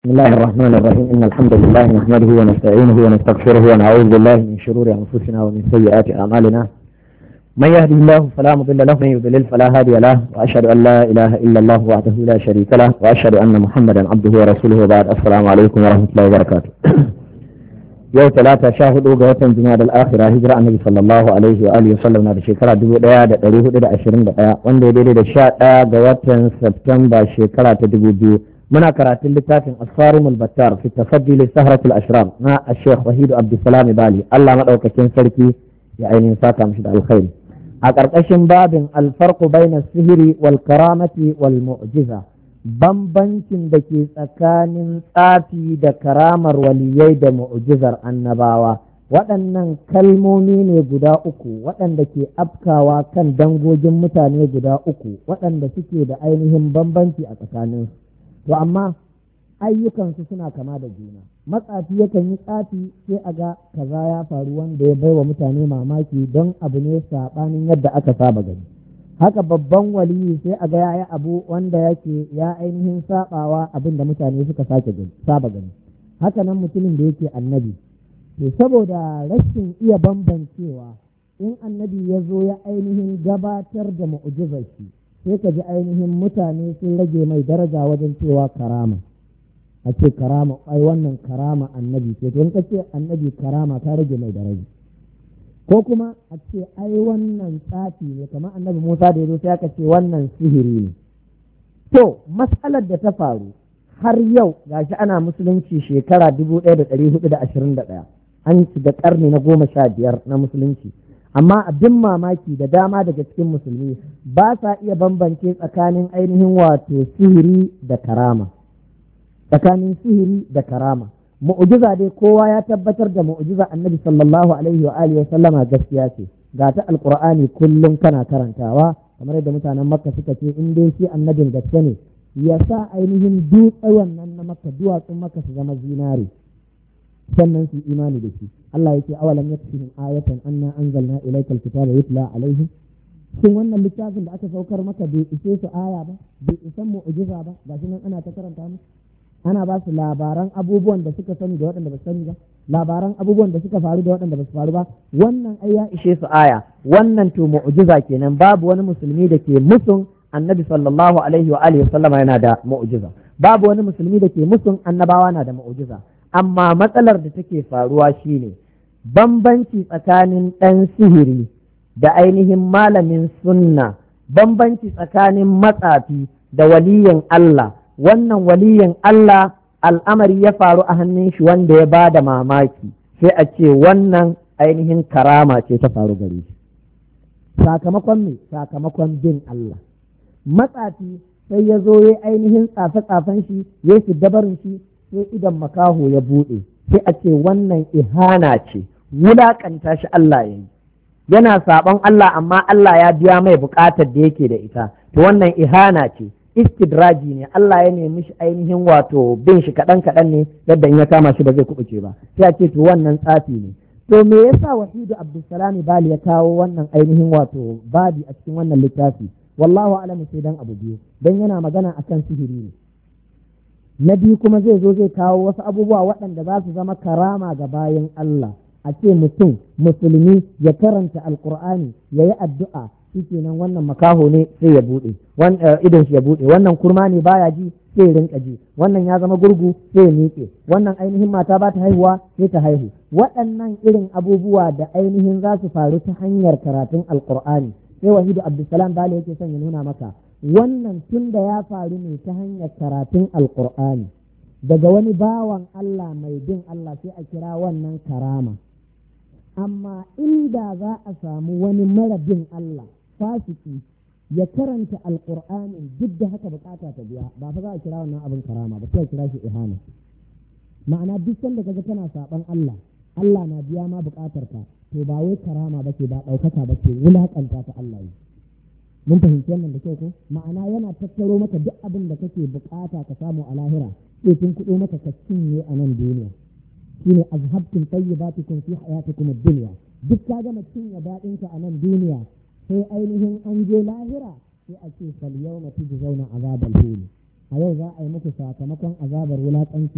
بسم الله الرحمن الرحيم إن الحمد لله نحمده ونستعينه ونستغفره ونعوذ بالله من شرور أنفسنا ومن سيئات أعمالنا من يهده الله فلا مضل له ومن يضلل فلا هادي له وأشهد أن لا إله إلا الله وحده لا شريك له وأشهد أن محمدا عبده ورسوله وبعد السلام عليكم ورحمة الله وبركاته yau talata 14 ga watan Jumada al-Akhira hijira annabi sallallahu alaihi wa alihi wasallam na da shekara 1421 wanda ya daidai da 11 ga watan Septemba shekara ta 2000 muna karatun littafin As-Sarimul Battar fi tafaddi li Sahratul Ashram na Sheikh Wahid Abdulsalam Bali Allah madaukakin sarki ya ainihin saka mishi da alkhairi a ƙarƙashin babin al-farqu bayna sihiri wal karamati wal mu'jiza bambancin da ke tsakanin tsafi da karamar waliyai da mu'jizar annabawa waɗannan kalmomi ne guda uku waɗanda ke afkawa kan dangogin mutane guda uku waɗanda suke da ainihin bambanci a tsakaninsu to amma ayyukansu suna kama da juna matsafi yakan yi tsafi sai a ga kaza ya faru wanda ya baiwa mutane mamaki don abu ne saɓanin yadda aka saba gani haka babban waliyi sai a ga yayi abu wanda yake ya ainihin sabawa abin da mutane suka saba gani haka nan mutumin da yake annabi to saboda rashin iya bambancewa in annabi ya zo ya ainihin gabatar da mu'jizar shi sai ka ji ainihin mutane sun rage mai daraja wajen cewa karama a ce karama ai wannan karama annabi ce to in ka ce annabi karama ta rage mai daraja ko kuma a ce ai wannan tsafi ne kamar annabi Musa da ya zo sai aka ce wannan sihiri ne to matsalar da ta faru har yau gashi ana musulunci shekara 1421 an shiga karni na 15 na musulunci amma abin mamaki da dama daga cikin musulmi ba sa iya bambance tsakanin ainihin wato sihiri da karama tsakanin sihiri da karama mu'jiza dai kowa ya tabbatar da mu'jiza annabi sallallahu alaihi wa alihi sallama gaskiya ce ga ta alqur'ani kullum kana karantawa kamar yadda mutanen makka suka ce in dai shi annabin gaske ne ya sa ainihin dutse wannan na makka duwatsun makka su zama zinare sannan su imani da shi Allah yake awalam yakfihim ayatan anna anzalna ilayka alkitaba yutla alaihim shin wannan littafin da aka saukar maka bai ishe su aya ba bai isan mu'jiza ba gashi nan ana ta karanta musu ana ba su labaran abubuwan da suka sani da waɗanda ba su sani ba labaran abubuwan da suka faru da waɗanda ba su faru ba wannan ai ya ishe su aya wannan to mu'jiza kenan babu wani musulmi da ke musun annabi sallallahu alaihi wa alihi sallama yana da mu'jiza babu wani musulmi da ke musun annabawa na da mu'jiza amma matsalar da take faruwa shine bambanci tsakanin ɗan sihiri da ainihin malamin sunna bambanci tsakanin matsafi da waliyin Allah wannan waliyin Allah al'amari ya faru a hannun shi wanda ya ba da mamaki sai a ce wannan ainihin karama ce ta faru gare shi sakamakon me sakamakon bin Allah matsafi sai ya zo ya ainihin tsafe-tsafen shi ya shi dabarin shi sai idan makaho ya buɗe sai a ce wannan ihana ce wulaƙanta shi Allah ya yi yana saɓon Allah amma Allah ya biya mai buƙatar da yake da ita to wannan ihana ce istidraji ne Allah ya nemi shi ainihin wato bin shi kaɗan ne yadda in ya kama shi ba zai kubuce ba sai a ce to wannan tsafi ne to me yasa Wahidu Abdulsalam Bali ya kawo wannan ainihin wato babi a cikin wannan littafi wallahu a'lamu sai dan abu biyu dan yana magana akan sihiri ne na biyu kuma zai zo zai kawo wasu abubuwa waɗanda za su zama karama ga bayan Allah a ce mutum musulmi ya karanta alkur'ani ya yi addu'a shikenan wannan makaho ne sai ya bude idan shi ya bude wannan kurma ne baya ji sai ya rinka ji wannan ya zama gurgu sai ya miƙe wannan ainihin mata ba ta haihuwa sai ta haihu waɗannan irin abubuwa da ainihin za su faru ta hanyar karatun alkur'ani sai Wahidu Abdulsalam Bale yake son ya nuna maka wannan tun da ya faru ne ta hanyar karatun alkur'ani daga wani bawan Allah mai bin Allah sai a kira wannan karama amma inda za a samu wani mara bin Allah fasiki ya karanta alƙur'ani duk da haka bukata ta biya ba fa za a kira wannan abin karama ba sai a kira shi ihana ma'ana duk sanda kaga tana saban Allah Allah na biya ma bukatar ka to ba wai karama bace ba daukaka bace wulakanta ta Allah yi mun fahimci wannan da kyau ko ma'ana yana tattaro maka duk abin da kake bukata ka samu a lahira sai tun kudo maka ka cinye a nan duniya shine azhabtum tayyibatikum fi hayatikum ad-dunya duk ka gama cinye dadin ka a nan duniya sai ainihin an je lahira sai a ce fal yawma tujzauna azabal huni a yau za a yi muku sakamakon azabar wulaƙanci